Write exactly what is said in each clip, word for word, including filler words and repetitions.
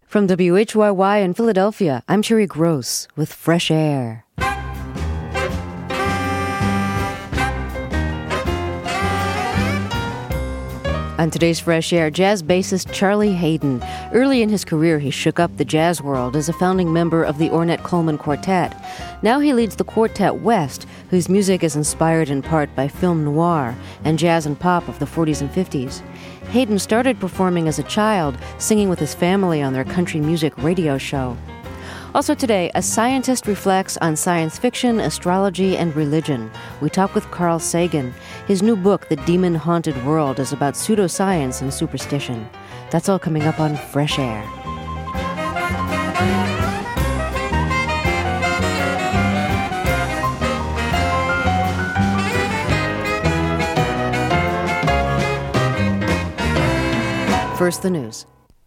From W H Y Y in Philadelphia, I'm Sherry Gross with Fresh Air. On today's Fresh Air, jazz bassist Charlie Haden. Early in his career, he shook up the jazz world as a founding member of the Ornette Coleman Quartet. Now he leads the Quartet West, whose music is inspired in part by film noir and jazz and pop of the forties and fifties. Haden started performing as a child, singing with his family on their country music radio show. Also today, a scientist reflects on science fiction, astrology, and religion. We talk with Carl Sagan. His new book, The Demon-Haunted World, is about pseudoscience and superstition. That's all coming up on Fresh Air. First, the news.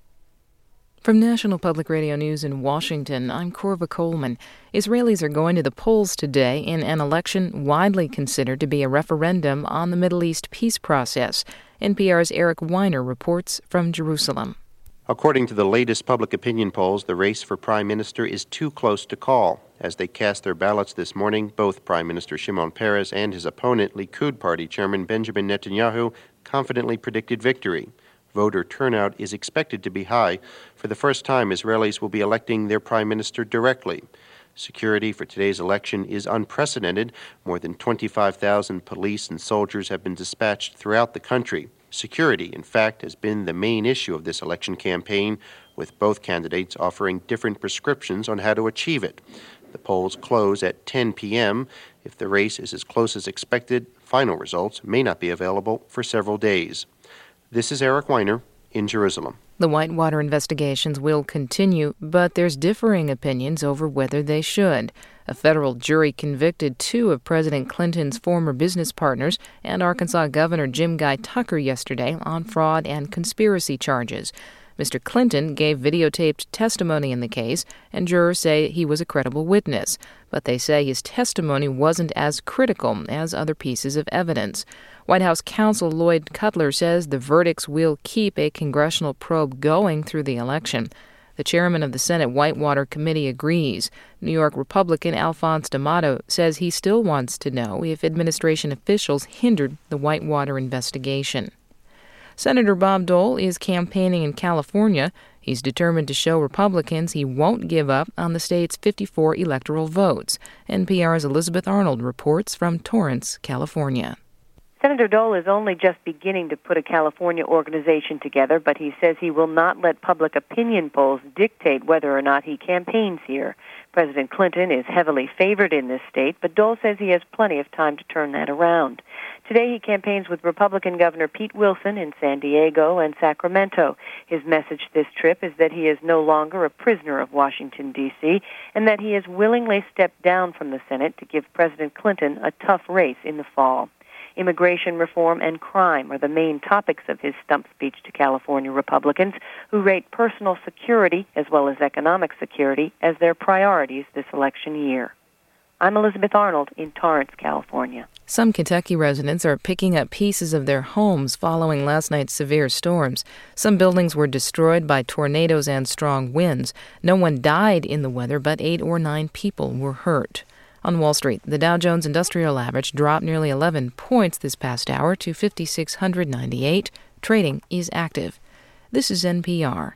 From National Public Radio News in Washington, I'm Corva Coleman. Israelis are going to the polls today in an election widely considered to be a referendum on the Middle East peace process. N P R's Eric Weiner reports from Jerusalem. According to the latest public opinion polls, the race for prime minister is too close to call. As they cast their ballots this morning, both Prime Minister Shimon Peres and his opponent, Likud Party Chairman Benjamin Netanyahu, confidently predicted victory. Voter turnout is expected to be high. For the first time, Israelis will be electing their prime minister directly. Security for today's election is unprecedented. More than twenty-five thousand police and soldiers have been dispatched throughout the country. Security, in fact, has been the main issue of this election campaign, with both candidates offering different prescriptions on how to achieve it. The polls close at ten p.m. If the race is as close as expected, final results may not be available for several days. This is Eric Weiner in Jerusalem. The Whitewater investigations will continue, but there's differing opinions over whether they should. A federal jury convicted two of President Clinton's former business partners and Arkansas Governor Jim Guy Tucker yesterday on fraud and conspiracy charges. Mister Clinton gave videotaped testimony in the case, and jurors say he was a credible witness, but they say his testimony wasn't as critical as other pieces of evidence. White House counsel Lloyd Cutler says the verdicts will keep a congressional probe going through the election. The chairman of the Senate Whitewater Committee agrees. New York Republican Alphonse D'Amato says he still wants to know if administration officials hindered the Whitewater investigation. Senator Bob Dole is campaigning in California. He's determined to show Republicans he won't give up on the state's fifty-four electoral votes. N P R's Elizabeth Arnold reports from Torrance, California. Senator Dole is only just beginning to put a California organization together, but he says he will not let public opinion polls dictate whether or not he campaigns here. President Clinton is heavily favored in this state, but Dole says he has plenty of time to turn that around. Today he campaigns with Republican Governor Pete Wilson in San Diego and Sacramento. His message this trip is that he is no longer a prisoner of Washington, D C, and that he has willingly stepped down from the Senate to give President Clinton a tough race in the fall. Immigration reform and crime are the main topics of his stump speech to California Republicans, who rate personal security as well as economic security as their priorities this election year. I'm Elizabeth Arnold in Torrance, California. Some Kentucky residents are picking up pieces of their homes following last night's severe storms. Some buildings were destroyed by tornadoes and strong winds. No one died in the weather, but eight or nine people were hurt. On Wall Street, the Dow Jones Industrial Average dropped nearly eleven points this past hour to five thousand six hundred ninety-eight. Trading is active. This is N P R.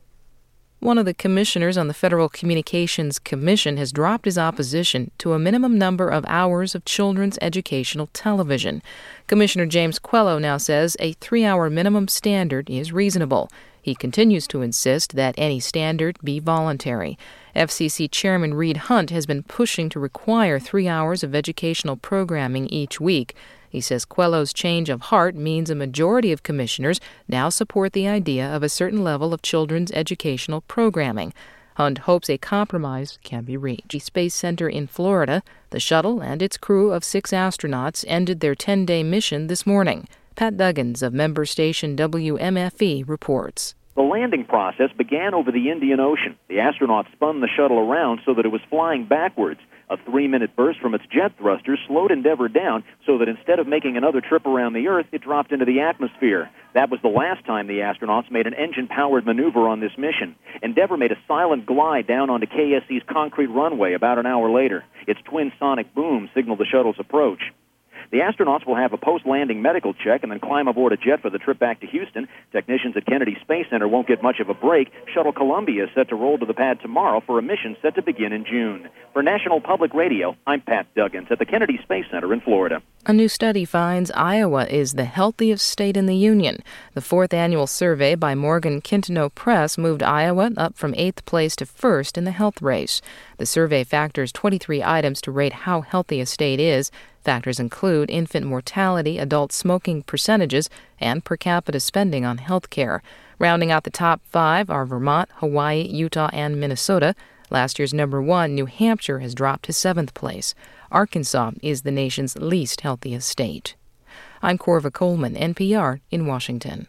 One of the commissioners on the Federal Communications Commission has dropped his opposition to a minimum number of hours of children's educational television. Commissioner James Quello now says a three-hour minimum standard is reasonable. He continues to insist that any standard be voluntary. F C C Chairman Reed Hunt has been pushing to require three hours of educational programming each week. He says Quello's change of heart means a majority of commissioners now support the idea of a certain level of children's educational programming. Hunt hopes a compromise can be reached. Space Center in Florida, the shuttle and its crew of six astronauts ended their ten-day mission this morning. Pat Duggins of member station W M F E reports. The landing process began over the Indian Ocean. The astronauts spun the shuttle around so that it was flying backwards. A three-minute burst from its jet thrusters slowed Endeavour down so that instead of making another trip around the Earth, it dropped into the atmosphere. That was the last time the astronauts made an engine-powered maneuver on this mission. Endeavour made a silent glide down onto K S C's concrete runway about an hour later. Its twin sonic boom signaled the shuttle's approach. The astronauts will have a post-landing medical check and then climb aboard a jet for the trip back to Houston. Technicians at Kennedy Space Center won't get much of a break. Shuttle Columbia is set to roll to the pad tomorrow for a mission set to begin in June. For National Public Radio, I'm Pat Duggins at the Kennedy Space Center in Florida. A new study finds Iowa is the healthiest state in the union. The fourth annual survey by Morgan Quintineau Press moved Iowa up from eighth place to first in the health race. The survey factors twenty-three items to rate how healthy a state is. Factors include infant mortality, adult smoking percentages, and per capita spending on health care. Rounding out the top five are Vermont, Hawaii, Utah, and Minnesota. Last year's number one, New Hampshire, has dropped to seventh place. Arkansas is the nation's least healthiest state. I'm Corva Coleman, N P R, in Washington.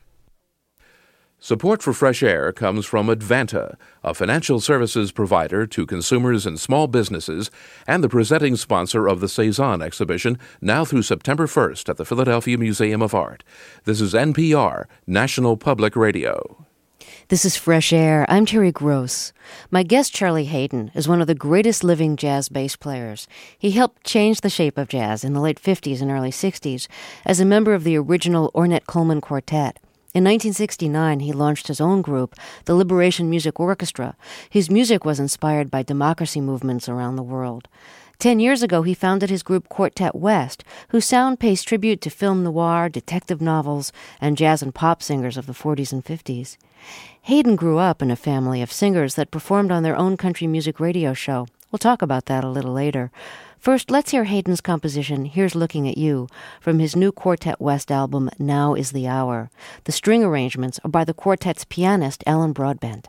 Support for Fresh Air comes from Advanta, a financial services provider to consumers and small businesses, and the presenting sponsor of the Cezanne exhibition, now through September first at the Philadelphia Museum of Art. This is N P R, National Public Radio. This is Fresh Air. I'm Terry Gross. My guest, Charlie Haden, is one of the greatest living jazz bass players. He helped change the shape of jazz in the late fifties and early sixties as a member of the original Ornette Coleman Quartet. In nineteen sixty-nine, he launched his own group, the Liberation Music Orchestra, whose music was inspired by democracy movements around the world. Ten years ago, he founded his group Quartet West, whose sound pays tribute to film noir, detective novels, and jazz and pop singers of the forties and fifties. Haden grew up in a family of singers that performed on their own country music radio show. We'll talk about that a little later. First, let's hear Haden's composition, Here's Looking at You, from his new Quartet West album, Now is the Hour. The string arrangements are by the quartet's pianist, Alan Broadbent.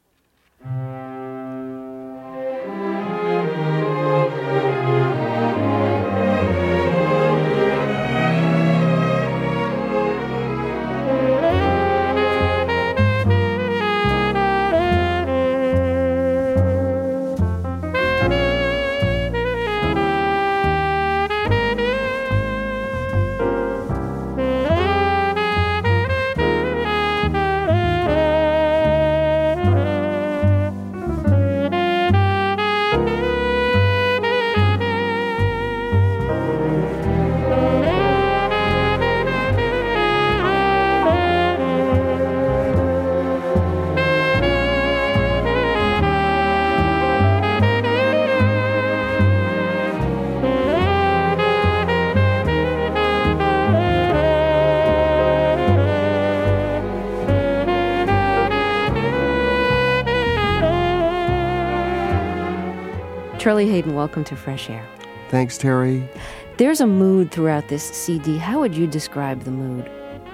Charlie Haden, welcome to Fresh Air. Thanks, Terry. There's a mood throughout this C D. How would you describe the mood?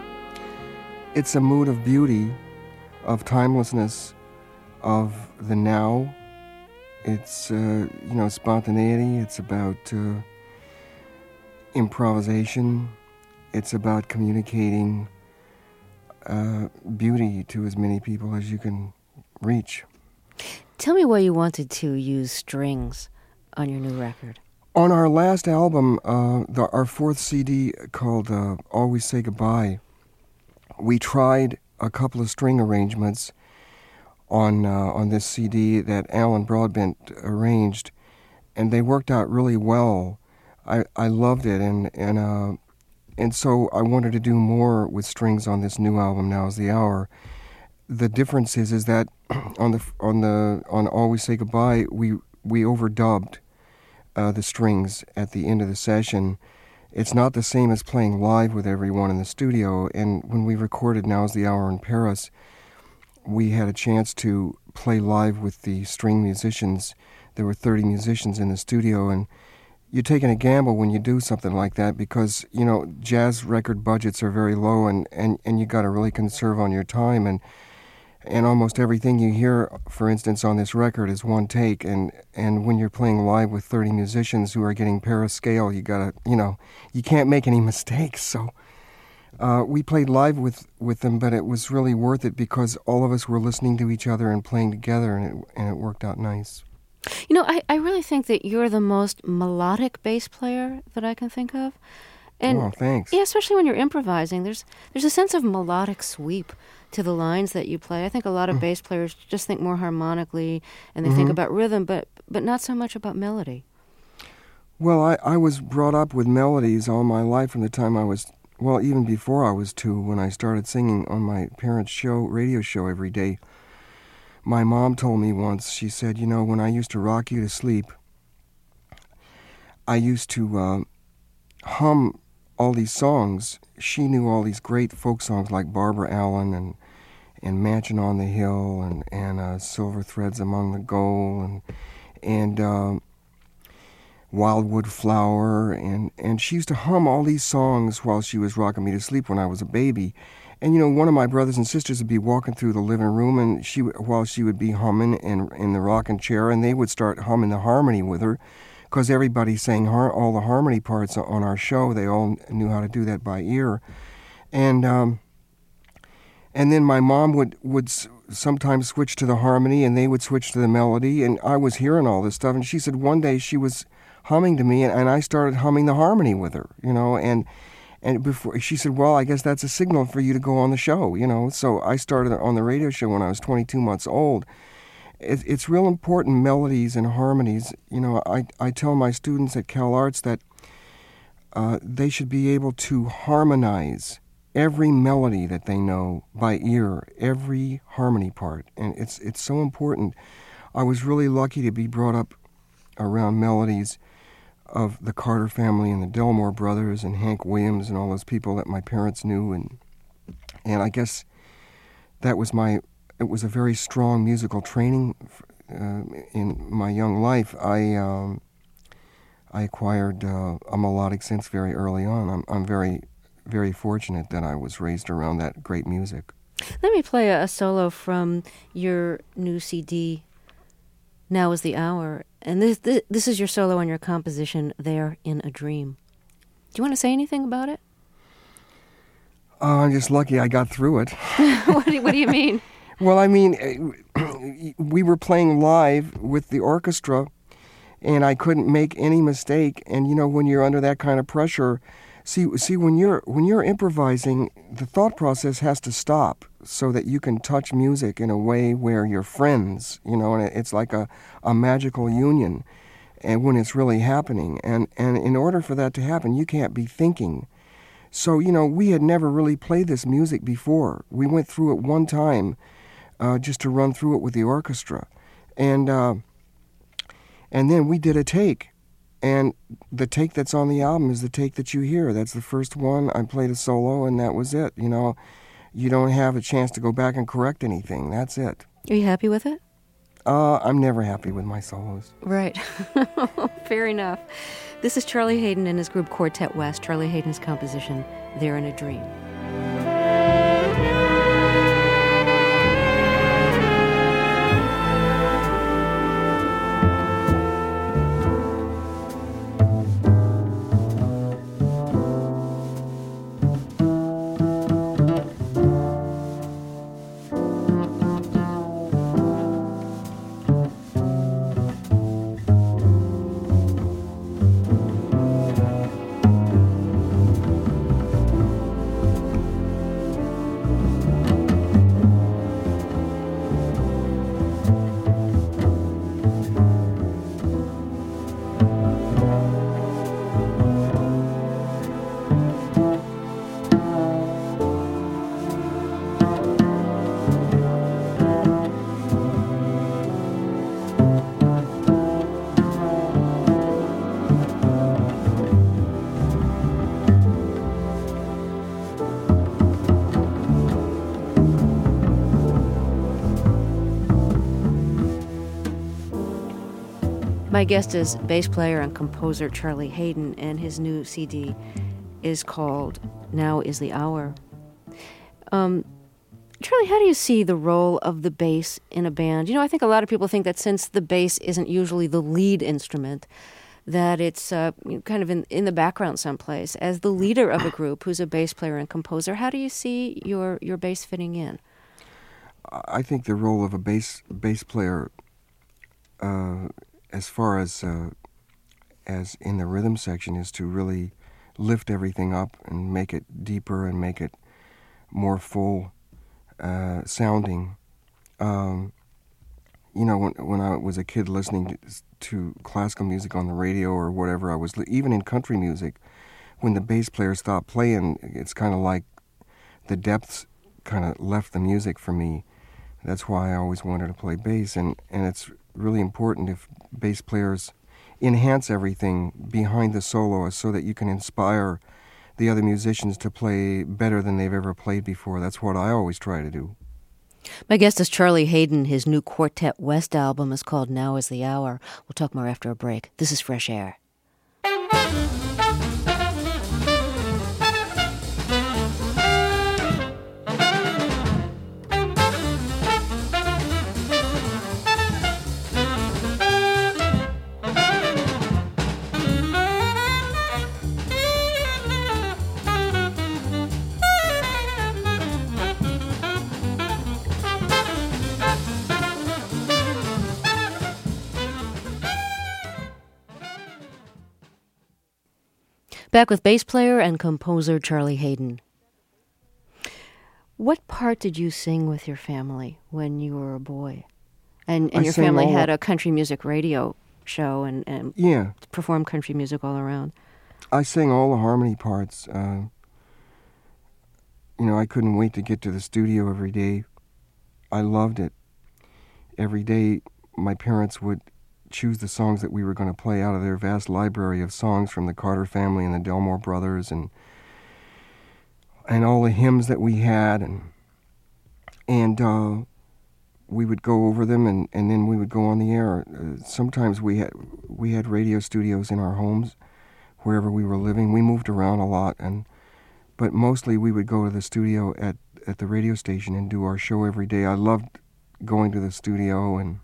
It's a mood of beauty, of timelessness, of the now. It's, uh, you know, spontaneity. It's about uh, improvisation. It's about communicating uh, beauty to as many people as you can reach. Tell me why you wanted to use strings on your new record. On our last album, uh, the, our fourth C D called uh, Always Say Goodbye, we tried a couple of string arrangements on uh, on this C D that Alan Broadbent arranged, and they worked out really well. I, I loved it, and and uh, and so I wanted to do more with strings on this new album, Now is the Hour. The difference is is that on the on the on Always Say Goodbye, we we overdubbed uh, the strings at the end of the session. It's not the same as playing live with everyone in the studio. And when we recorded Now is the Hour in Paris, we had a chance to play live with the string musicians. There were thirty musicians in the studio, and you're taking a gamble when you do something like that because, you know, jazz record budgets are very low, and, and, and you got to really conserve on your time. And And almost everything you hear, for instance, on this record is one take. And, and when you're playing live with thirty musicians who are getting Paris scale, you gotta, you know, you can't make any mistakes. So uh, we played live with, with them, but it was really worth it because all of us were listening to each other and playing together, and it, and it worked out nice. You know, I, I really think that you're the most melodic bass player that I can think of. And oh, thanks. Yeah, especially when you're improvising, there's there's a sense of melodic sweep to the lines that you play. I think a lot of bass players just think more harmonically, and they mm-hmm. think about rhythm, but but not so much about melody. Well, I, I was brought up with melodies all my life from the time I was, well, even before I was two, when I started singing on my parents' show, radio show every day. My mom told me once, she said, you know, when I used to rock you to sleep, I used to uh, hum all these songs. She knew all these great folk songs like Barbara Allen and and Mansion on the Hill and, and uh, Silver Threads Among the Gold and, and uh, Wildwood Flower, and, and she used to hum all these songs while she was rocking me to sleep when I was a baby. And, you know, one of my brothers and sisters would be walking through the living room, and she while she would be humming in, in the rocking chair, and they would start humming the harmony with her, because everybody sang har- all the harmony parts on our show. They all knew how to do that by ear. And um, and then my mom would, would sometimes switch to the harmony, and they would switch to the melody, and I was hearing all this stuff, and she said one day she was humming to me, and, and I started humming the harmony with her, you know, and and before she said, well, I guess that's a signal for you to go on the show, you know. So I started on the radio show when I was twenty-two months old. It, it's real important, melodies and harmonies. You know, I, I tell my students at Cal Arts that uh, they should be able to harmonize every melody that they know by ear, every harmony part, and it's it's so important. I was really lucky to be brought up around melodies of the Carter family and the Delmore brothers and Hank Williams and all those people that my parents knew, and and I guess that was my it was a very strong musical training uh, in my young life. I um, I acquired uh, a melodic sense very early on. I'm I'm very very fortunate that I was raised around that great music. Let me play a, a solo from your new C D, Now Is the Hour. And this, this this is your solo on your composition, There in a Dream. Do you want to say anything about it? Uh, I'm just lucky I got through it. what, do, what do you mean? Well, I mean, we were playing live with the orchestra, and I couldn't make any mistake. And, you know, when you're under that kind of pressure, see, see when you're when you're improvising, the thought process has to stop so that you can touch music in a way where you're friends, you know, and it's like a, a magical union, and when it's really happening. And, and in order for that to happen, you can't be thinking. So, you know, we had never really played this music before. We went through it one time uh, just to run through it with the orchestra. And, uh, and then we did a take. And the take that's on the album is the take that you hear. That's the first one. I played a solo, and that was it. You know, you don't have a chance to go back and correct anything. That's it. Are you happy with it? Uh, I'm never happy with my solos. Right. Fair enough. This is Charlie Haden and his group Quartet West. Charlie Haden's composition, There in a Dream. My guest is bass player and composer Charlie Haden, and his new C D is called Now Is the Hour. Um, Charlie, how do you see the role of the bass in a band? You know, I think a lot of people think that since the bass isn't usually the lead instrument, that it's uh, kind of in, in the background someplace. As the leader of a group who's a bass player and composer, how do you see your, your bass fitting in? I think the role of a bass bass player, uh, as far as uh, as in the rhythm section, is to really lift everything up and make it deeper and make it more full uh, sounding. Um, you know, when when I was a kid listening to, to classical music on the radio or whatever, I was li- even in country music, when the bass player stopped playing, it's kind of like the depths kind of left the music for me. That's why I always wanted to play bass, and, and it's really important if bass players enhance everything behind the soloist so that you can inspire the other musicians to play better than they've ever played before. That's what I always try to do. My guest is Charlie Haden. His new Quartet West album is called Now is the Hour. We'll talk more after a break. This is Fresh Air. Back with bass player and composer Charlie Haden. What part did you sing with your family when you were a boy? And, and your family had a country music radio show and, and yeah. performed country music all around. I sang all the harmony parts. Uh, you know, I couldn't wait to get to the studio every day. I loved it. Every day, my parents would choose the songs that we were going to play out of their vast library of songs from the Carter family and the Delmore brothers, and and all the hymns that we had, and and uh, we would go over them, and, and then we would go on the air. Uh, sometimes we had we had radio studios in our homes, wherever we were living. We moved around a lot, and but mostly we would go to the studio at, at the radio station and do our show every day. I loved going to the studio, and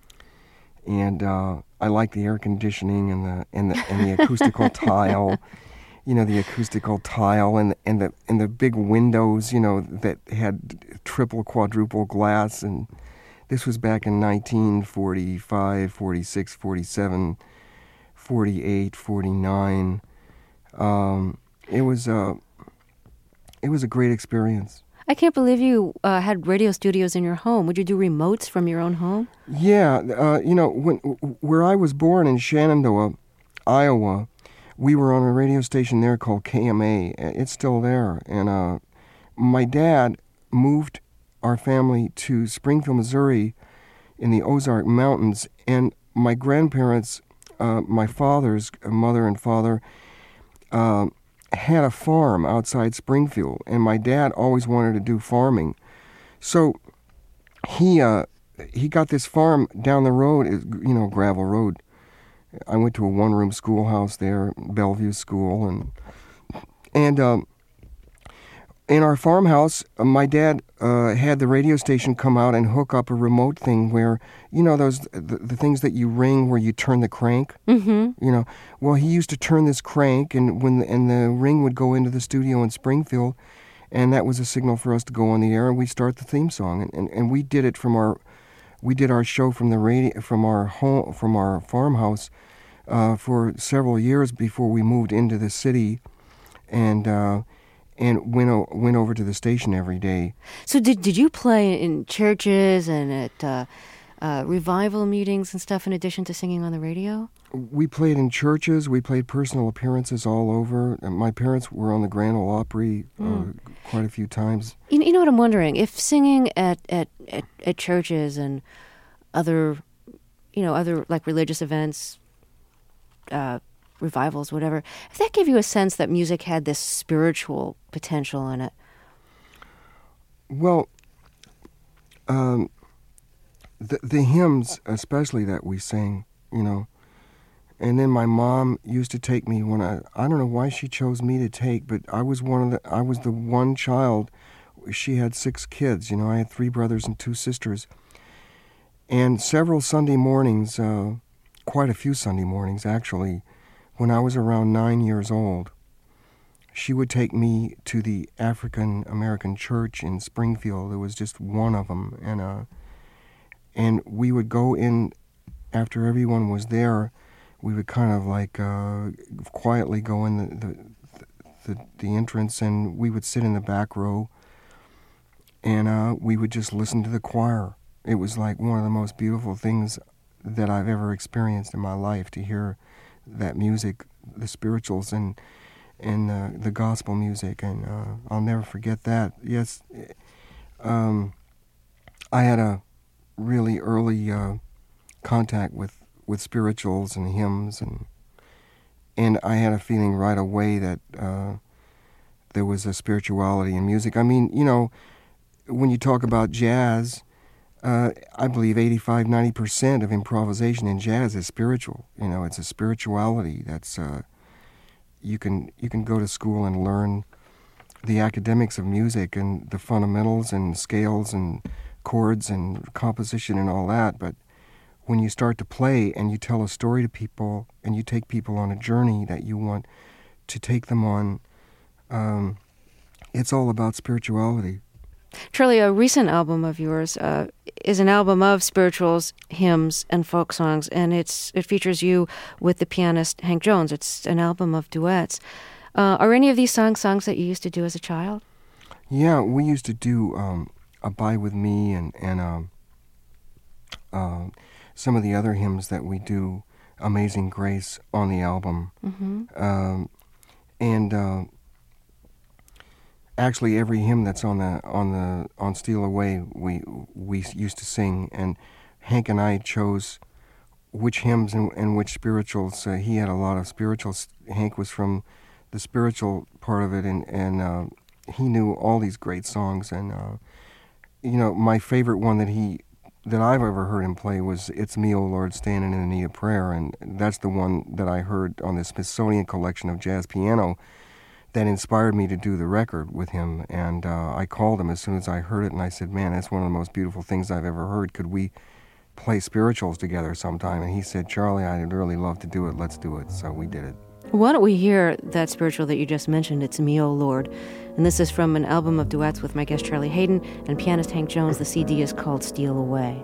And uh, I like the air conditioning and the and the and the acoustical tile, you know, the acoustical tile and and the and the big windows, you know, that had triple, quadruple glass. And this was back in nineteen forty-five, forty-six, forty-seven, forty-eight, forty-nine. Um, it was a it was a great experience. I can't believe you uh, had radio studios in your home. Would you do remotes from your own home? Yeah, uh, you know, when where I was born in Shenandoah, Iowa, we were on a radio station there called K M A. It's still there. And uh, my dad moved our family to Springfield, Missouri in the Ozark Mountains. And my grandparents, uh, my father's mother and father, uh, had a farm outside Springfield, and my dad always wanted to do farming. So he uh, he got this farm down the road, you know, gravel road. I went to a one-room schoolhouse there, Bellevue School, and and um, in our farmhouse, uh, my dad uh, had the radio station come out and hook up a remote thing where, you know, those the, the things that you ring where you turn the crank. Mm-hmm. You know, well, he used to turn this crank, and when the, and the ring would go into the studio in Springfield, and that was a signal for us to go on the air, and we start the theme song, and, and, and we did it from our, we did our show from the radio from our home from our farmhouse, uh, for several years before we moved into the city, and. Uh, And went o- went over to the station every day. So did did you play in churches and at uh, uh, revival meetings and stuff in addition to singing on the radio? We played in churches. We played personal appearances all over. And my parents were on the Grand Ole Opry uh, mm. quite a few times. You, you know what I'm wondering? If singing at, at, at, at churches and other, you know, other like religious events, uh, revivals, whatever, if that gave you a sense that music had this spiritual potential in it? Well, um, the, the hymns, especially that we sang, you know, and then my mom used to take me when I, I don't know why she chose me to take, but I was one of the, I was the one child. She had six kids, you know, I had three brothers and two sisters. And several Sunday mornings, uh, quite a few Sunday mornings actually, when I was around nine years old, she would take me to the African American church in Springfield. There was just one of them, and uh, and we would go in after everyone was there. We would kind of like uh, quietly go in the, the the, the entrance, and we would sit in the back row, and uh, we would just listen to the choir. It was like one of the most beautiful things that I've ever experienced in my life, to hear that music, the spirituals and and uh, the gospel music, and uh, I'll never forget that. Yes, um, I had a really early uh, contact with, with spirituals and hymns, and and I had a feeling right away that uh, there was a spirituality in music. I mean, you know, when you talk about jazz, uh, I believe eighty-five, ninety percent of improvisation in jazz is spiritual. You know, it's a spirituality that's... Uh, You can you can go to school and learn the academics of music and the fundamentals and scales and chords and composition and all that, but when you start to play and you tell a story to people and you take people on a journey that you want to take them on, um, it's all about spirituality. Charlie, a recent album of yours uh, is an album of spirituals, hymns, and folk songs, and it's it features you with the pianist Hank Jones. It's an album of duets. Uh, are any of these songs songs that you used to do as a child? Yeah, we used to do um, Abide With Me and, and um, uh, some of the other hymns that we do, Amazing Grace, on the album. Mm-hmm. Um, and... Uh, Actually, every hymn that's on the on the on Steal Away, we we used to sing, and Hank and I chose which hymns and, and which spirituals. Uh, he had a lot of spirituals. Hank was from the spiritual part of it, and and uh, he knew all these great songs. And uh, you know, my favorite one that he that I've ever heard him play was "It's Me, O Lord, Standing in the Need of Prayer," and that's the one that I heard on the Smithsonian collection of jazz piano that inspired me to do the record with him. And uh, I called him as soon as I heard it, and I said, man, that's one of the most beautiful things I've ever heard. Could we play spirituals together sometime? And he said, Charlie, I'd really love to do it. Let's do it. So we did it. Why don't we hear that spiritual that you just mentioned, It's Me, O Lord. And this is from an album of duets with my guest Charlie Haden and pianist Hank Jones. The C D is called Steal Away.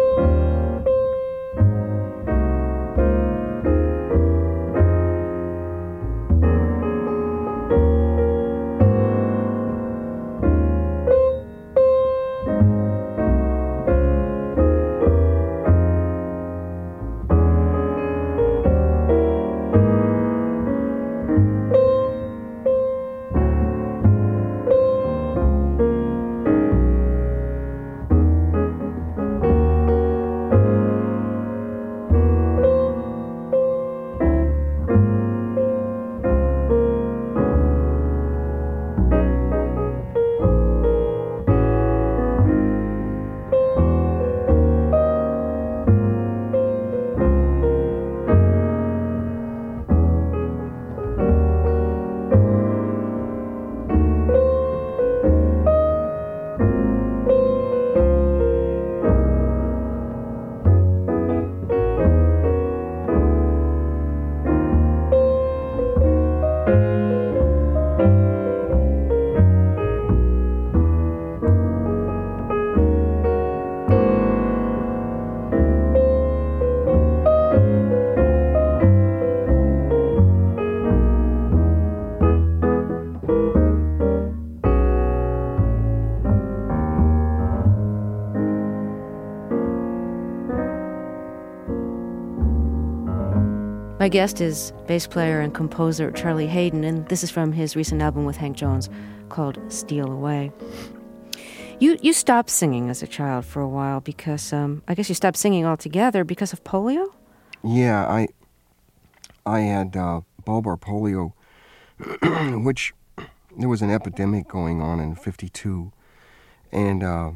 My guest is bass player and composer Charlie Haden, and this is from his recent album with Hank Jones called Steal Away. You you stopped singing as a child for a while because, um, I guess you stopped singing altogether because of polio? Yeah, I I had uh, bulbar polio, which there was an epidemic going on in fifty-two, and uh,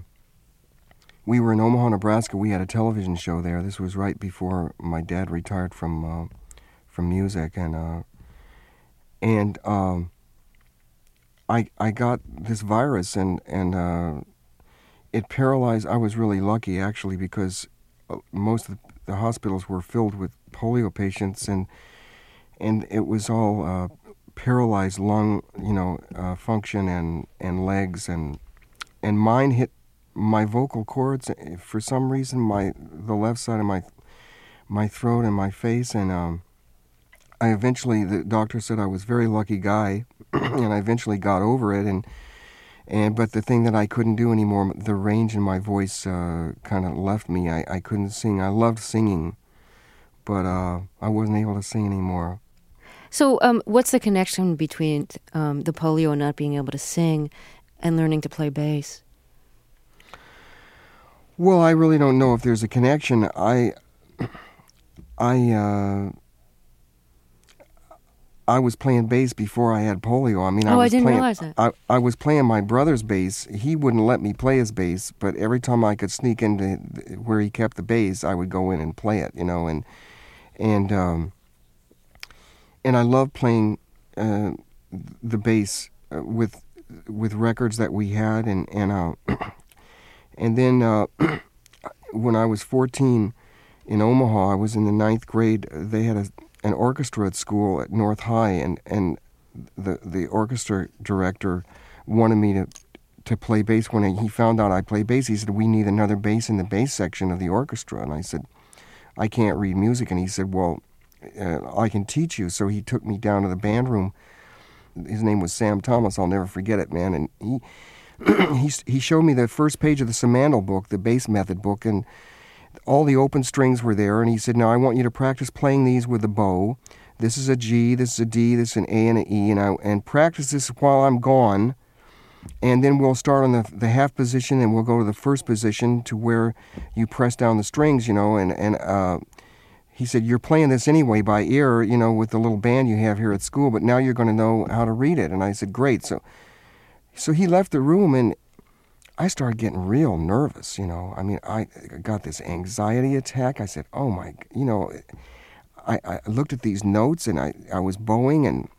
we were in Omaha, Nebraska. We had a television show there. This was right before my dad retired from uh, from music, and uh, and um, I I got this virus, and and uh, it paralyzed. I was really lucky actually, because most of the hospitals were filled with polio patients, and and it was all uh, paralyzed lung, you know, uh, function and and legs, and and mine hit my vocal cords for some reason, my the left side of my my throat and my face, and um, I eventually, the doctor said I was a very lucky guy and I eventually got over it. And and but the thing that I couldn't do anymore, the range in my voice uh, kind of left me. I, I couldn't sing. I loved singing, but uh, I wasn't able to sing anymore. So, um, what's the connection between um, the polio and not being able to sing and learning to play bass? Well, I really don't know if there's a connection. I, I, uh, I was playing bass before I had polio. I mean, I oh, was I didn't playing, realize that. I, I was playing my brother's bass. He wouldn't let me play his bass, but every time I could sneak into where he kept the bass, I would go in and play it. You know, and and um, and I love playing uh, the bass uh, with with records that we had, and and. Uh, And then uh, when I was fourteen in Omaha, I was in the ninth grade. They had a, an orchestra at school at North High, and, and the the orchestra director wanted me to to play bass. When he found out I play bass, he said, "We need another bass in the bass section of the orchestra." And I said, "I can't read music." And he said, "Well, uh, I can teach you." So he took me down to the band room. His name was Sam Thomas. I'll never forget it, man. And he... he he showed me the first page of the Simandl book, the bass method book, and all the open strings were there. And he said, "Now I want you to practice playing these with the bow. This is a G, this is a D, this is an A, and an E, and I, and practice this while I'm gone. And then we'll start on the the half position, and we'll go to the first position to where you press down the strings, you know." And and uh, he said, "You're playing this anyway by ear, you know, with the little band you have here at school, but now you're going to know how to read it." And I said, "Great." So. So he left the room, and I started getting real nervous, you know. I mean, I got this anxiety attack. I said, oh, my, you know, I, I looked at these notes, and I, I was bowing, and,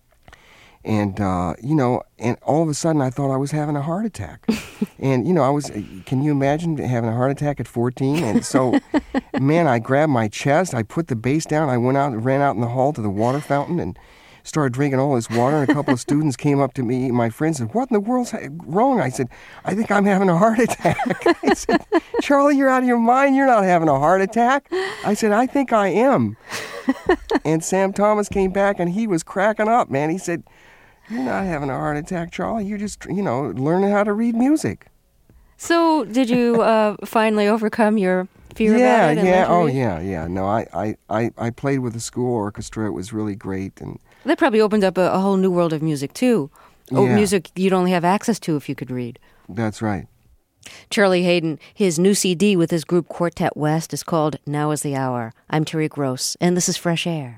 and uh, you know, and all of a sudden I thought I was having a heart attack. And, you know, I was, can you imagine having a heart attack at fourteen? And so, man, I grabbed my chest, I put the bass down, I went out and ran out in the hall to the water fountain, and started drinking all this water, and a couple of students came up to me, my friends, and said, "What in the world's wrong?" I said, "I think I'm having a heart attack." I said, "Charlie, you're out of your mind. You're not having a heart attack." I said, "I think I am." And Sam Thomas came back, and he was cracking up, man. He said, "You're not having a heart attack, Charlie. You're just, you know, learning how to read music." So did you uh, finally overcome your fear yeah, about it? And yeah, oh, read? yeah, yeah. No, I, I, I, I played with the school orchestra. It was really great, and that probably opened up a, a whole new world of music, too. Oh, yeah. Music you'd only have access to if you could read. That's right. Charlie Haden, his new C D with his group Quartet West is called Now is the Hour. I'm Terry Gross, and this is Fresh Air.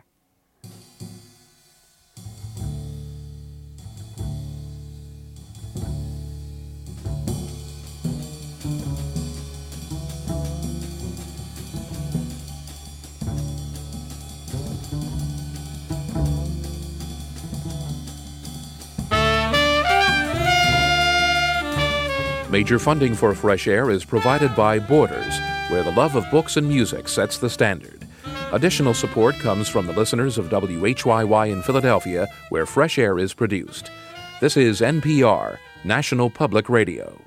Major funding for Fresh Air is provided by Borders, where the love of books and music sets the standard. Additional support comes from the listeners of W H Y Y in Philadelphia, where Fresh Air is produced. This is N P R, National Public Radio.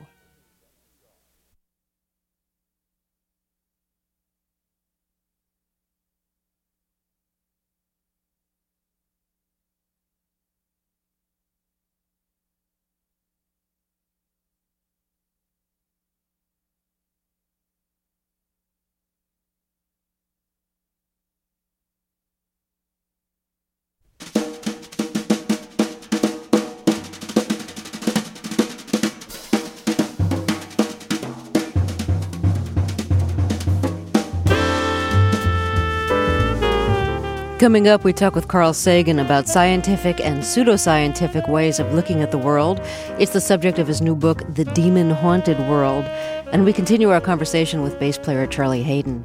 Coming up, we talk with Carl Sagan about scientific and pseudoscientific ways of looking at the world. It's the subject of his new book, The Demon-Haunted World. And we continue our conversation with bass player Charlie Haden.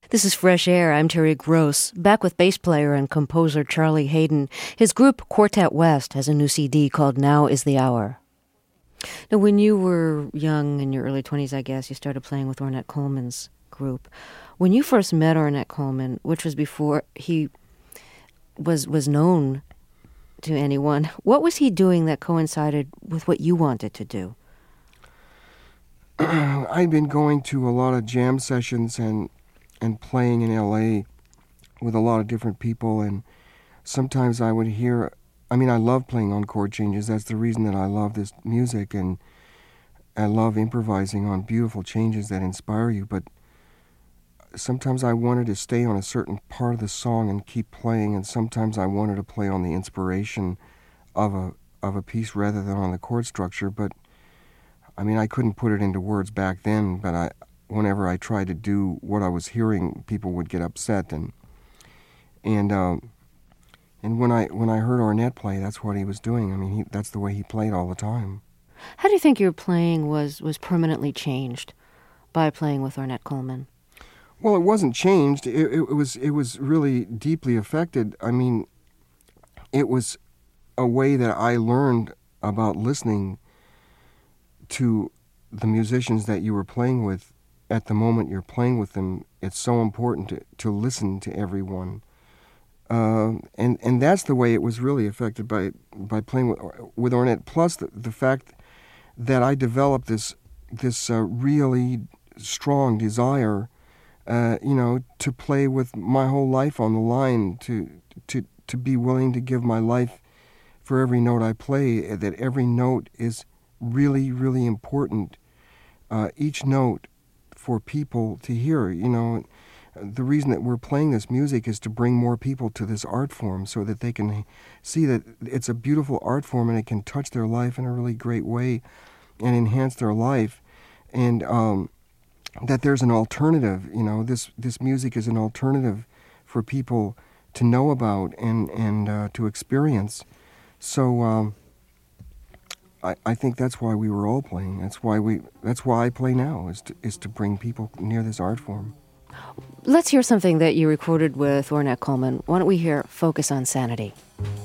This is Fresh Air. I'm Terry Gross, back with bass player and composer Charlie Haden. His group, Quartet West, has a new C D called Now is the Hour. Now, when you were young, in your early twenties, I guess, you started playing with Ornette Coleman's group. When you first met Ornette Coleman, which was before he was was known to anyone, what was he doing that coincided with what you wanted to do? I'd been going to a lot of jam sessions and and playing in L A with a lot of different people, and sometimes I would hear, I mean, I love playing on chord changes. That's the reason that I love this music, and I love improvising on beautiful changes that inspire you, but sometimes I wanted to stay on a certain part of the song and keep playing, and sometimes I wanted to play on the inspiration of a of a piece rather than on the chord structure, but I mean, I couldn't put it into words back then, but I whenever I tried to do what I was hearing, people would get upset, and and uh, and when I when I heard Ornette play, that's what he was doing. I mean, he, that's the way he played all the time. How do you think your playing was was permanently changed by playing with Ornette Coleman? Well, it wasn't changed. It, it, it was it was really deeply affected. I mean, it was a way that I learned about listening to the musicians that you were playing with. At the moment you're playing with them, it's so important to, to listen to everyone. Uh, and, and that's the way it was really affected by by playing with, with Ornette. Plus the, the fact that I developed this this uh, really strong desire, uh, you know, to play with my whole life on the line, to to to be willing to give my life for every note I play, that every note is really, really important. Uh, each note for people to hear, you know. The reason that we're playing this music is to bring more people to this art form so that they can see that it's a beautiful art form and it can touch their life in a really great way and enhance their life. And um, that there's an alternative, you know, this, this music is an alternative for people to know about and, and uh, to experience. So um, I, I think that's why we were all playing. That's why we. That's why I play now, is to, is to bring people near this art form. Let's hear something that you recorded with Ornette Coleman. Why don't we hear Focus on Sanity?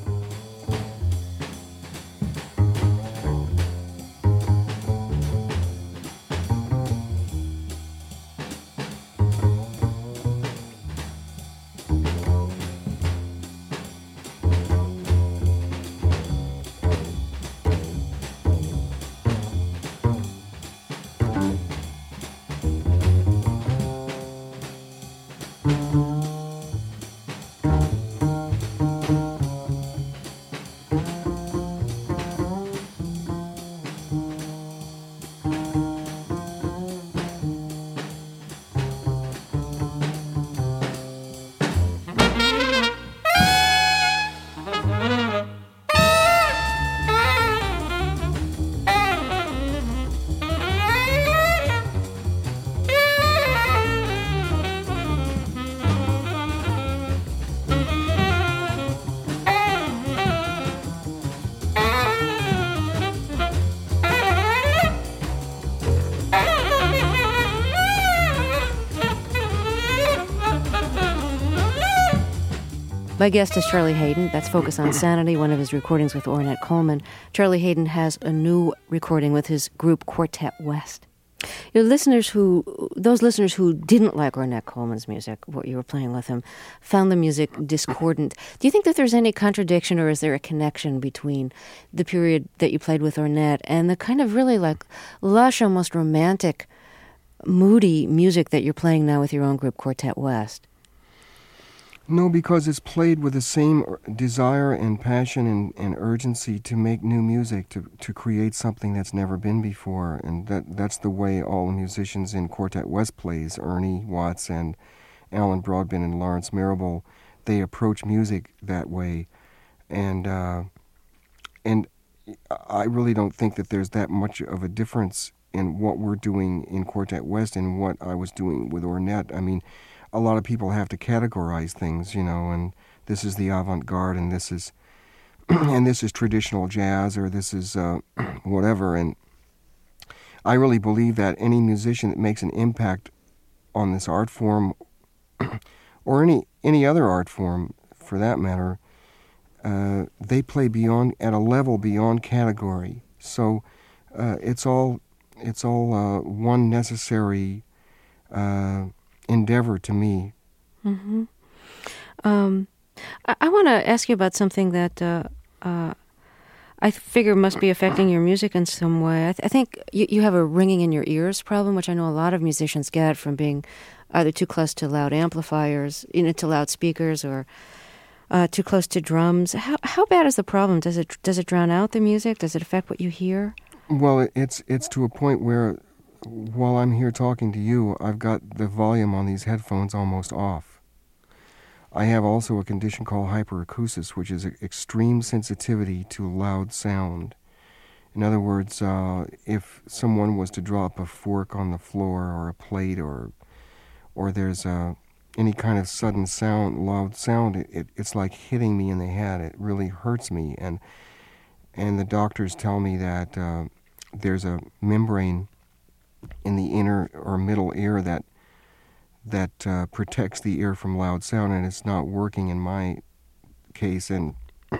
My guest is Charlie Haden. That's Focus on Sanity, one of his recordings with Ornette Coleman. Charlie Haden has a new recording with his group Quartet West. Your listeners who, those listeners who didn't like Ornette Coleman's music, what you were playing with him, found the music discordant. Do you think that there's any contradiction, or is there a connection between the period that you played with Ornette and the kind of really like lush, almost romantic, moody music that you're playing now with your own group, Quartet West? No, because it's played with the same desire and passion and, and urgency to make new music, to, to create something that's never been before. And that that's the way all the musicians in Quartet West plays, Ernie Watts and Alan Broadbent and Lawrence Marable. They approach music that way. And, uh, and I really don't think that there's that much of a difference in what we're doing in Quartet West and what I was doing with Ornette. I mean, a lot of people have to categorize things, you know, and this is the avant-garde, and this is, and this is traditional jazz, or this is uh, whatever. And I really believe that any musician that makes an impact on this art form or any any other art form for that matter, uh, they play beyond at a level beyond category. So uh, it's all it's all uh, one necessary uh, endeavor to me. Mm-hmm. Um, I, I want to ask you about something that uh, uh, I figure must be affecting your music in some way. I, th- I think you, you have a ringing in your ears problem, which I know a lot of musicians get from being either too close to loud amplifiers, you know, to loudspeakers, or uh, too close to drums. How how bad is the problem? Does it does it drown out the music? Does it affect what you hear? Well, it, it's it's to a point where, while I'm here talking to you, I've got the volume on these headphones almost off. I have also a condition called hyperacusis, which is extreme sensitivity to loud sound. In other words, uh, if someone was to drop a fork on the floor or a plate, or or there's uh, any kind of sudden sound, loud sound, it, it, it's like hitting me in the head. It really hurts me. And and the doctors tell me that uh, there's a membrane in the inner or middle ear that that uh, protects the ear from loud sound, and it's not working in my case. And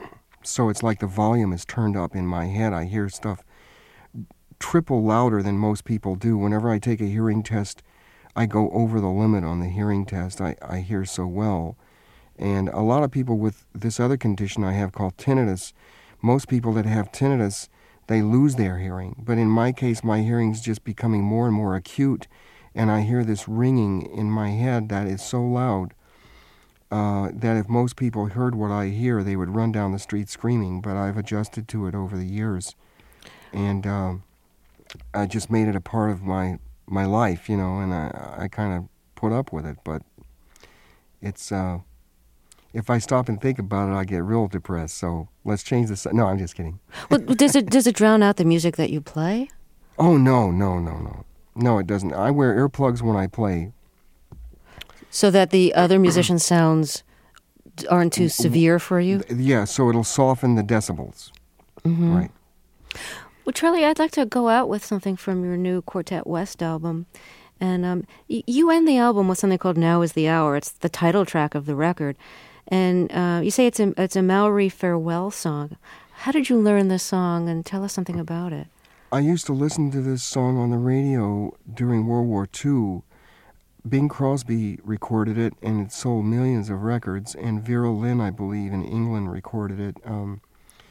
so it's like the volume is turned up in my head. I hear stuff triple louder than most people do. Whenever I take a hearing test, I go over the limit on the hearing test. I, I hear so well. And a lot of people with this other condition I have called tinnitus, most people that have tinnitus, they lose their hearing. But in my case, my hearing's just becoming more and more acute, and I hear this ringing in my head that is so loud uh, that if most people heard what I hear, they would run down the street screaming. But I've adjusted to it over the years, and uh, I just made it a part of my, my life, you know, and I, I kind of put up with it. But it's... Uh, If I stop and think about it, I get real depressed. So let's change this. No, I'm just kidding. Well, does it does it drown out the music that you play? Oh, no, no, no, no. No, it doesn't. I wear earplugs when I play. So that the other musicians' sounds aren't too severe for you? Yeah, so it'll soften the decibels. Mm-hmm. Right. Well, Charlie, I'd like to go out with something from your new Quartet West album. And um, y- you end the album with something called Now is the Hour. It's the title track of the record. And uh, you say it's a, it's a Maori farewell song. How did you learn this song, and tell us something about it? I used to listen to this song on the radio during World War Two. Bing Crosby recorded it, and it sold millions of records, and Vera Lynn, I believe, in England recorded it. Um,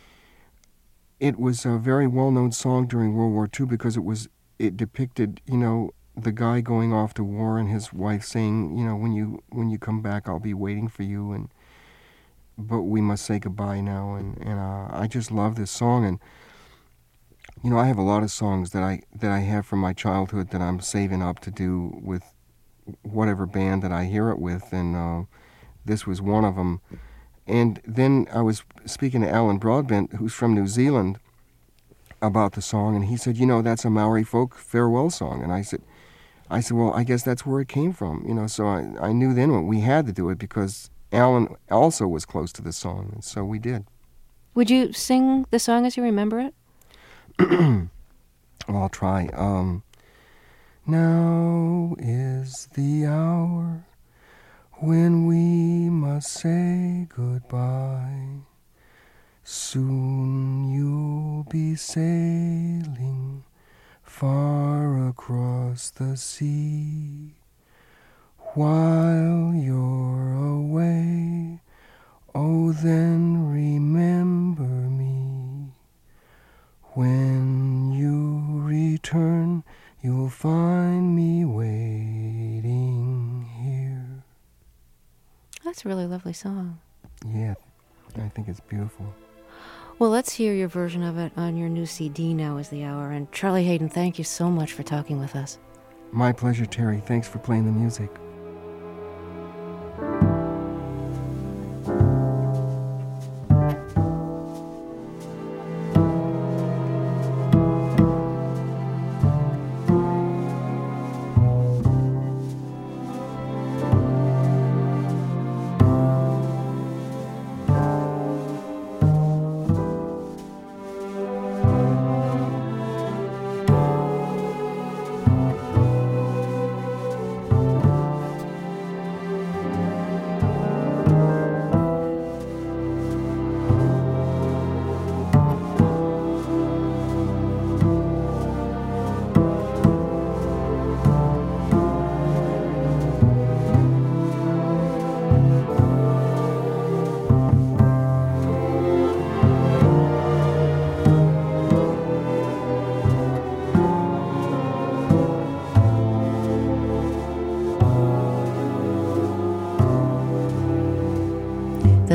it was a very well-known song during World War Two because it was it depicted, you know, the guy going off to war and his wife saying, you know, when you when you come back, I'll be waiting for you, and but we must say goodbye now. And, and uh, I just love this song. And, you know, I have a lot of songs that I that I have from my childhood that I'm saving up to do with whatever band that I hear it with. And uh, this was one of them. And then I was speaking to Alan Broadbent, who's from New Zealand, about the song. And he said, you know, that's a Maori folk farewell song. And I said, I said, well, I guess that's where it came from. You know, so I, I knew then we had to do it because Alan also was close to the song, and so we did. Would you sing the song as you remember it? Well, I'll try. Um, now is the hour when we must say goodbye. Soon you'll be sailing far across the sea. While you're away, oh, then remember me. When you return, you'll find me waiting here. That's a really lovely song. Yeah, I think it's beautiful. Well, let's hear your version of it on your new C D, Now is the Hour. And Charlie Haden, thank you so much for talking with us. My pleasure, Terry. Thanks for playing the music.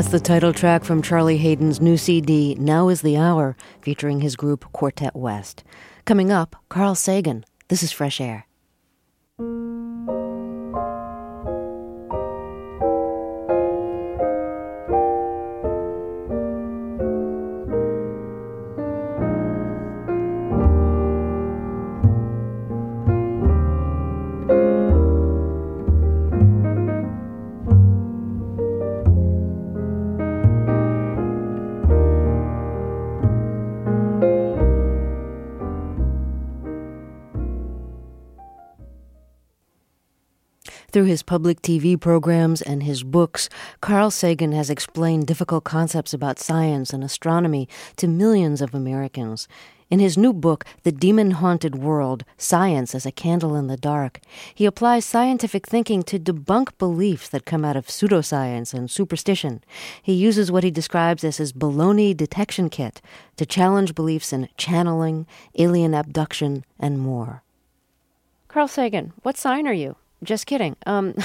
That's the title track from Charlie Haden's new C D, Now is the Hour, featuring his group Quartet West. Coming up, Carl Sagan. This is Fresh Air. Through his public T V programs and his books, Carl Sagan has explained difficult concepts about science and astronomy to millions of Americans. In his new book, The Demon-Haunted World, Science as a Candle in the Dark, he applies scientific thinking to debunk beliefs that come out of pseudoscience and superstition. He uses what he describes as his baloney detection kit to challenge beliefs in channeling, alien abduction, and more. Carl Sagan, what sign are you? Just kidding. Um,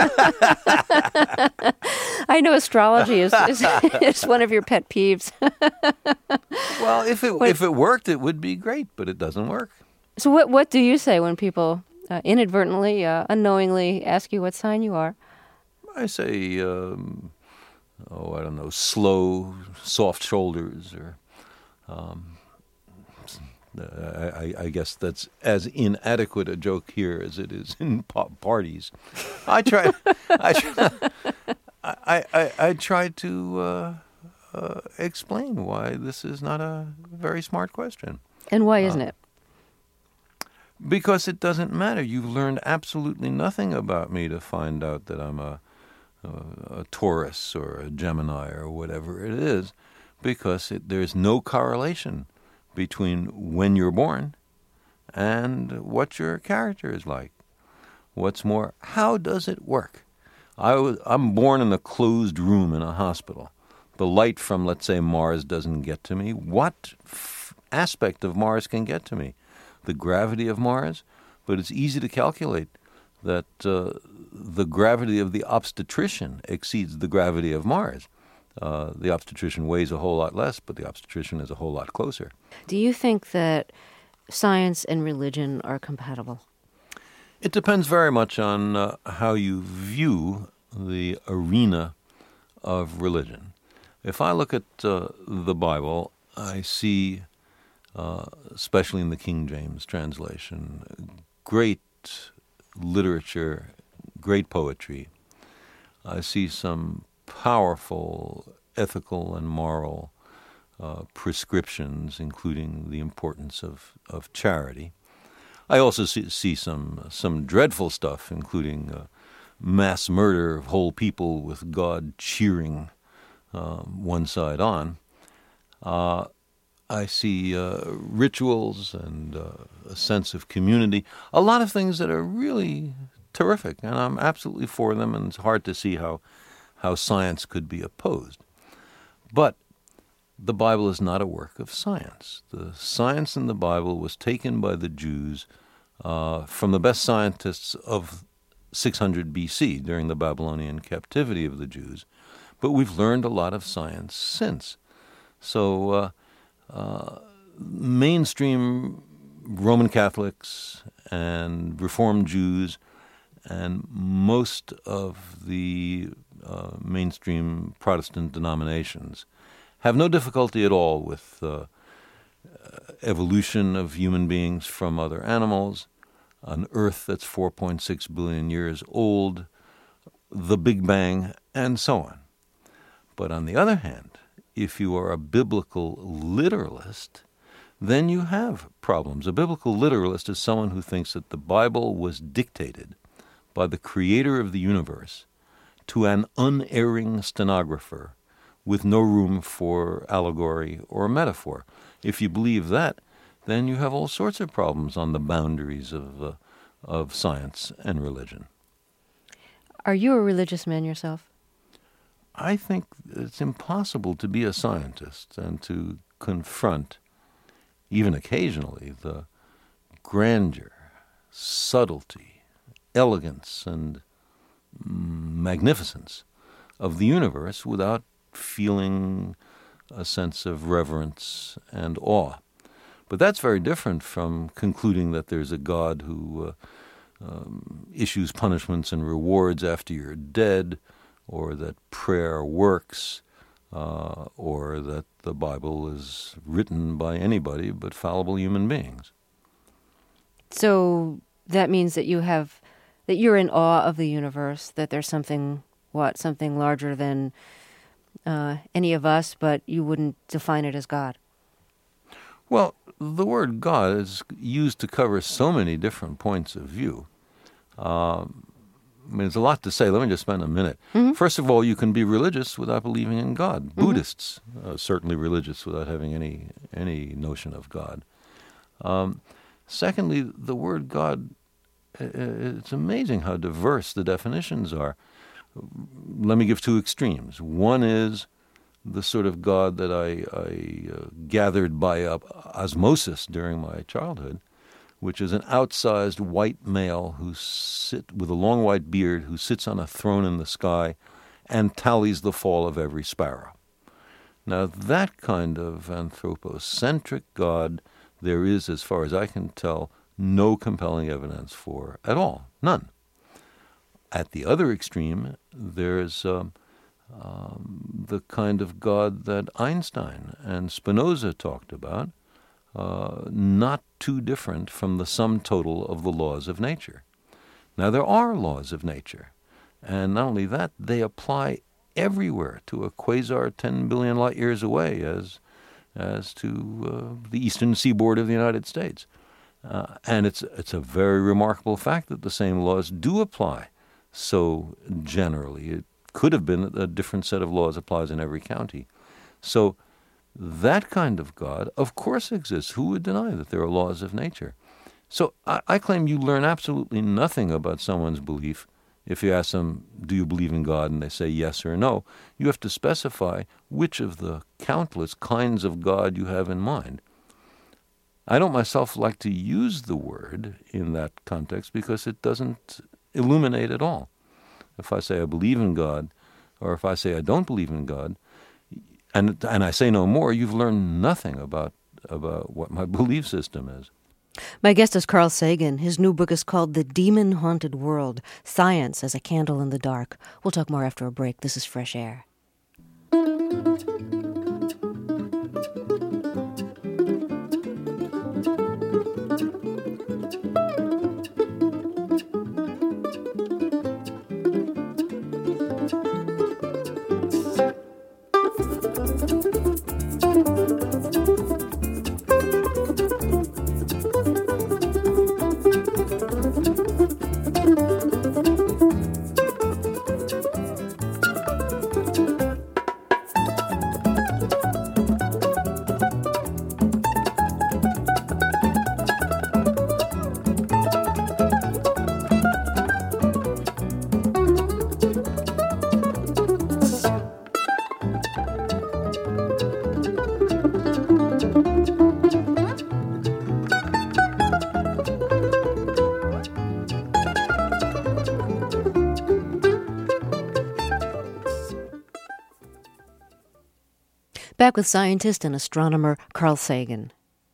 I know astrology is, is, is one of your pet peeves. Well, if it what, if it worked, it would be great, but it doesn't work. So what what do you say when people uh, inadvertently, uh, unknowingly ask you what sign you are? I say, um, oh, I don't know, slow, soft shoulders, or um, I, I guess that's as inadequate a joke here as it is in parties. I try, I, try, I, I, I try to uh, uh, explain why this is not a very smart question. And why isn't uh, it? Because it doesn't matter. You've learned absolutely nothing about me to find out that I'm a, a, a Taurus or a Gemini or whatever it is, because it, there's no correlation between when you're born and what your character is like. What's more, how does it work? I was, I'm born in a closed room in a hospital. The light from, let's say, Mars doesn't get to me. What f- aspect of Mars can get to me? The gravity of Mars? But it's easy to calculate that uh, the gravity of the obstetrician exceeds the gravity of Mars. Uh, the obstetrician weighs a whole lot less, but the obstetrician is a whole lot closer. Do you think that science and religion are compatible? It depends very much on uh, how you view the arena of religion. If I look at uh, the Bible, I see, uh, especially in the King James translation, great literature, great poetry. I see some powerful ethical and moral uh, prescriptions, including the importance of, of charity. I also see, see some some dreadful stuff, including uh, mass murder of whole people with God cheering uh, one side on. Uh, I see uh, rituals and uh, a sense of community, a lot of things that are really terrific, and I'm absolutely for them, and it's hard to see how how science could be opposed. But the Bible is not a work of science. The science in the Bible was taken by the Jews uh, from the best scientists of six hundred B C during the Babylonian captivity of the Jews. But we've learned a lot of science since. So uh, uh, mainstream Roman Catholics and Reformed Jews and most of the uh, mainstream Protestant denominations have no difficulty at all with uh, evolution of human beings from other animals, an Earth that's four point six billion years old, the Big Bang, and so on. But on the other hand, if you are a biblical literalist, then you have problems. A biblical literalist is someone who thinks that the Bible was dictated by the creator of the universe to an unerring stenographer with no room for allegory or metaphor. If you believe that, then you have all sorts of problems on the boundaries of uh, of science and religion. Are you a religious man yourself? I think it's impossible to be a scientist and to confront, even occasionally, the grandeur, subtlety, elegance, and magnificence of the universe without feeling a sense of reverence and awe. But that's very different from concluding that there's a God who uh, um, issues punishments and rewards after you're dead, or that prayer works, uh, or that the Bible is written by anybody but fallible human beings. So that means that you have, that you're in awe of the universe, that there's something, what, something larger than uh, any of us, but you wouldn't define it as God. Well, the word God is used to cover so many different points of view. Um, I mean, there's a lot to say. Let me just spend a minute. Mm-hmm. First of all, you can be religious without believing in God. Mm-hmm. Buddhists are certainly religious without having any any notion of God. Um, secondly, the word God, it's amazing how diverse the definitions are. Let me give two extremes. One is the sort of God that I, I uh, gathered by uh, osmosis during my childhood, which is an outsized white male who sit with a long white beard who sits on a throne in the sky and tallies the fall of every sparrow. Now, that kind of anthropocentric God, there is, as far as I can tell, no compelling evidence for at all. None. At the other extreme, there's um, um, the kind of God that Einstein and Spinoza talked about, uh, not too different from the sum total of the laws of nature. Now, there are laws of nature, and not only that, they apply everywhere to a quasar ten billion light years away as, as to uh, the eastern seaboard of the United States. Uh, and it's, it's a very remarkable fact that the same laws do apply so generally. It could have been a different set of laws applies in every county. So that kind of God, of course, exists. Who would deny that there are laws of nature? So I, I claim you learn absolutely nothing about someone's belief if you ask them, do you believe in God? And they say yes or no. You have to specify which of the countless kinds of God you have in mind. I don't myself like to use the word in that context because it doesn't illuminate at all. If I say I believe in God, or if I say I don't believe in God, and and I say no more, you've learned nothing about about what my belief system is. My guest is Carl Sagan. His new book is called The Demon-Haunted World, Science as a Candle in the Dark. We'll talk more after a break. This is Fresh Air. Back with scientist and astronomer Carl Sagan.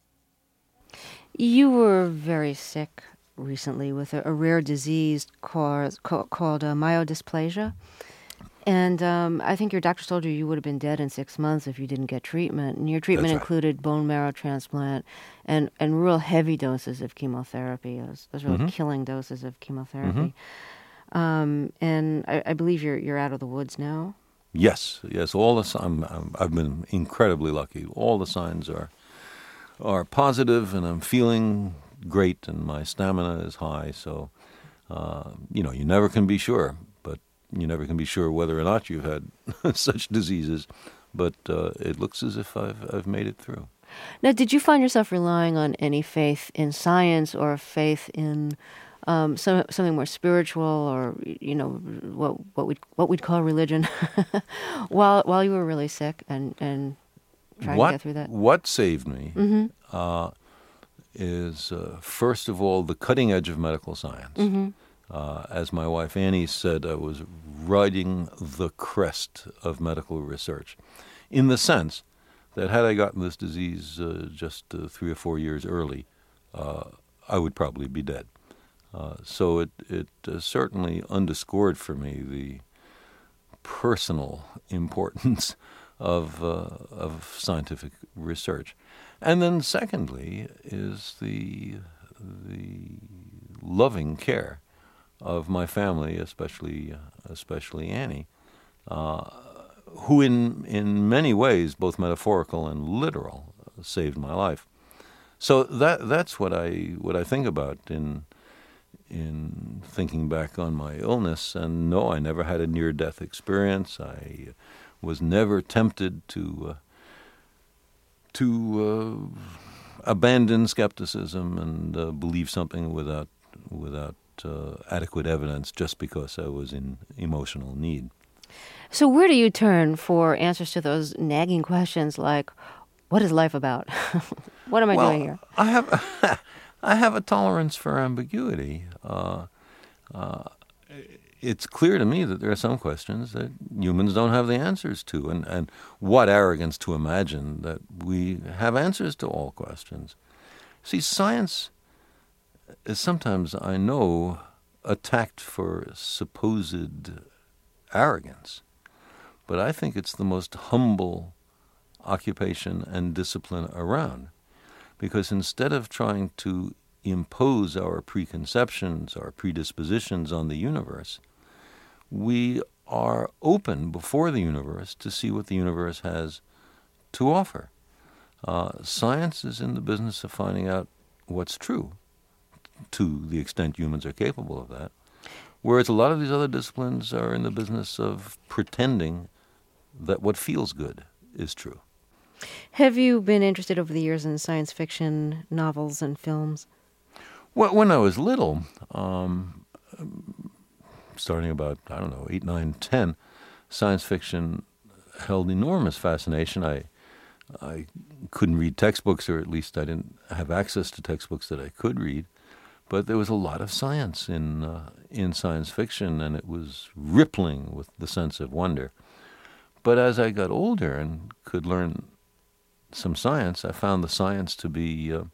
You were very sick recently with a, a rare disease called, called uh, myodysplasia. And um, I think your doctor told you you would have been dead in six months if you didn't get treatment. And your treatment right. included bone marrow transplant and, and real heavy doses of chemotherapy. Those, those really mm-hmm. killing doses of chemotherapy. Mm-hmm. Um, and I, I believe you're you're out of the woods now. Yes, yes. All the I'm, I'm, I've been incredibly lucky. All the signs are are positive, and I'm feeling great, and my stamina is high. So, uh, you know, you never can be sure, but you never can be sure whether or not you've had such diseases. But uh, it looks as if I've I've made it through. Now, did you find yourself relying on any faith in science or faith in Um, some, something more spiritual, or you know what what we what we'd call religion, while while you were really sick and, and trying what, to get through that? What saved me mm-hmm. uh, is uh, first of all the cutting edge of medical science. Mm-hmm. Uh, as my wife Annie said, I was riding the crest of medical research, in the sense that had I gotten this disease uh, just uh, three or four years early, uh, I would probably be dead. Uh, so it, it uh, certainly underscored for me the personal importance of uh, of scientific research. And then secondly is the the loving care of my family, especially especially Annie, uh, who in in many ways, both metaphorical and literal, uh, saved my life. So that that's what I what I think about in in thinking back on my illness. And no, I never had a near-death experience. I was never tempted to uh, to uh, abandon skepticism and uh, believe something without without uh, adequate evidence just because I was in emotional need. So where do you turn for answers to those nagging questions like, what is life about? What am I well, doing here? I have I have a tolerance for ambiguity. Uh, uh, it's clear to me that there are some questions that humans don't have the answers to, and, and what arrogance to imagine that we have answers to all questions. See, science is sometimes, I know, attacked for supposed arrogance, but I think it's the most humble occupation and discipline around, because instead of trying to impose our preconceptions, our predispositions on the universe, we are open before the universe to see what the universe has to offer. Uh, science is in the business of finding out what's true, to the extent humans are capable of that, whereas a lot of these other disciplines are in the business of pretending that what feels good is true. Have you been interested over the years in science fiction novels and films? Well, when I was little, um, starting about, I don't know, eight, nine, ten, science fiction held enormous fascination. I I couldn't read textbooks, or at least I didn't have access to textbooks that I could read. But there was a lot of science in uh, in science fiction, and it was rippling with the sense of wonder. But as I got older and could learn some science, I found the science to be uh,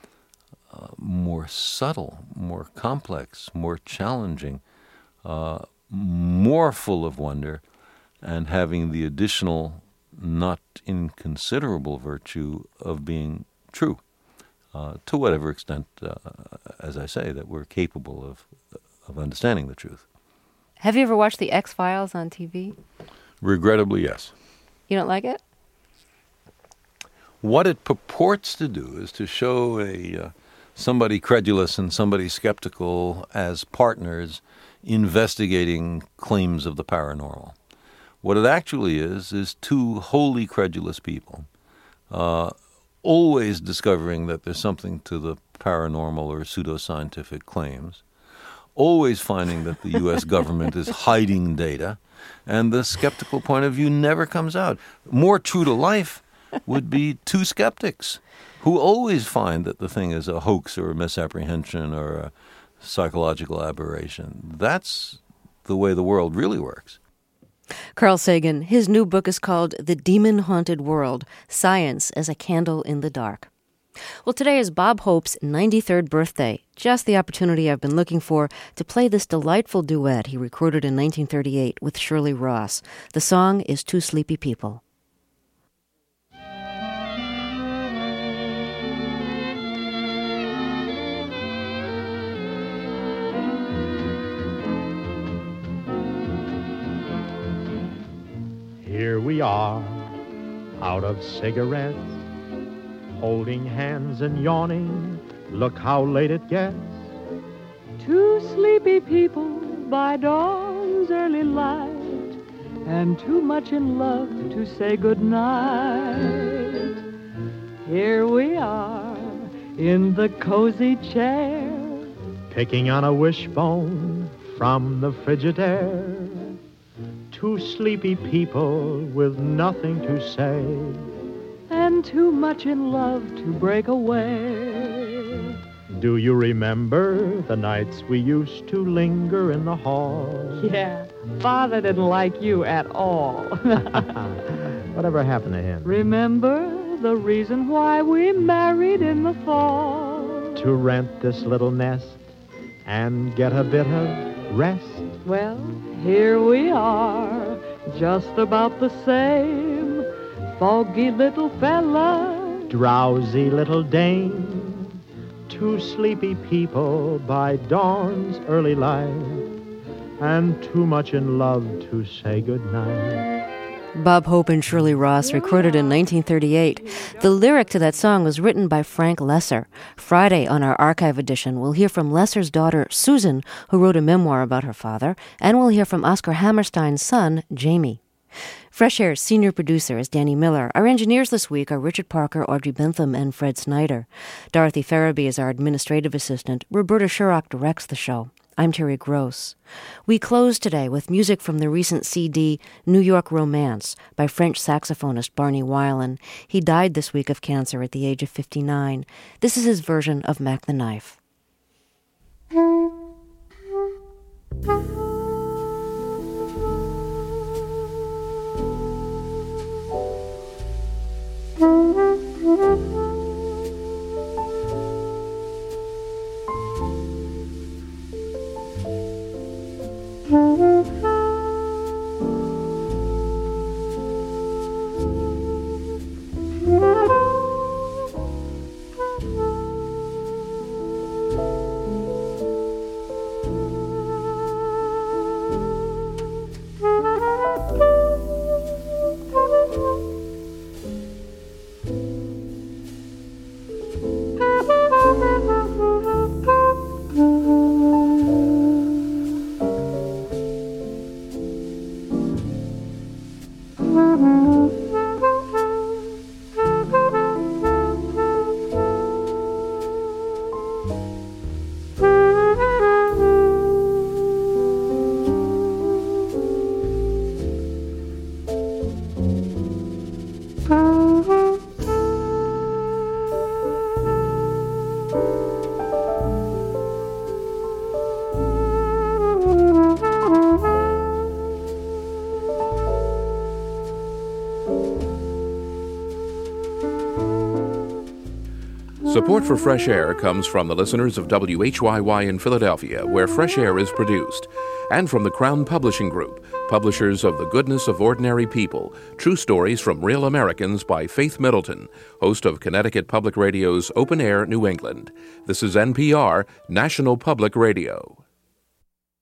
uh, more subtle, more complex, more challenging, uh, more full of wonder, and having the additional, not inconsiderable virtue of being true, uh, to whatever extent, uh, as I say, that we're capable of of understanding the truth. Have you ever watched The X-Files on T V? Regrettably, yes. You don't like it? What it purports to do is to show a uh, somebody credulous and somebody skeptical as partners investigating claims of the paranormal. What it actually is is two wholly credulous people uh, always discovering that there's something to the paranormal or pseudoscientific claims, always finding that the U S government is hiding data, and the skeptical point of view never comes out. More true to life would be two skeptics who always find that the thing is a hoax or a misapprehension or a psychological aberration. That's the way the world really works. Carl Sagan, his new book is called The Demon-Haunted World, Science as a Candle in the Dark. Well, today is Bob Hope's ninety-third birthday, just the opportunity I've been looking for to play this delightful duet he recorded in nineteen thirty-eight with Shirley Ross. The song is Two Sleepy People. Here we are, out of cigarettes, holding hands and yawning. Look how late it gets. Two sleepy people by dawn's early light, and too much in love to say goodnight. Here we are, in the cozy chair, picking on a wishbone from the Frigidaire. Two sleepy people with nothing to say, and too much in love to break away. Do you remember the nights we used to linger in the hall? Yeah, Father didn't like you at all. Whatever happened to him? Remember the reason why we married in the fall? To rent this little nest and get a bit of rest. Well, here we are, just about the same. Foggy little fella, drowsy little dame. Two sleepy people by dawn's early light, and too much in love to say goodnight. Bob Hope and Shirley Ross recorded in nineteen thirty-eight. The lyric to that song was written by Frank Lesser. Friday on our archive edition, we'll hear from Lesser's daughter, Susan, who wrote a memoir about her father, and we'll hear from Oscar Hammerstein's son, Jamie. Fresh Air's senior producer is Danny Miller. Our engineers this week are Richard Parker, Audrey Bentham, and Fred Snyder. Dorothy Farabee is our administrative assistant. Roberta Sherrock directs the show. I'm Terry Gross. We close today with music from the recent C D New York Romance by French saxophonist Barney Weiland. He died this week of cancer at the age of fifty-nine. This is his version of Mac the Knife. Support for Fresh Air comes from the listeners of W H Y Y in Philadelphia, where Fresh Air is produced, and from the Crown Publishing Group, publishers of The Goodness of Ordinary People, True Stories from Real Americans by Faith Middleton, host of Connecticut Public Radio's Open Air New England. This is N P R, National Public Radio.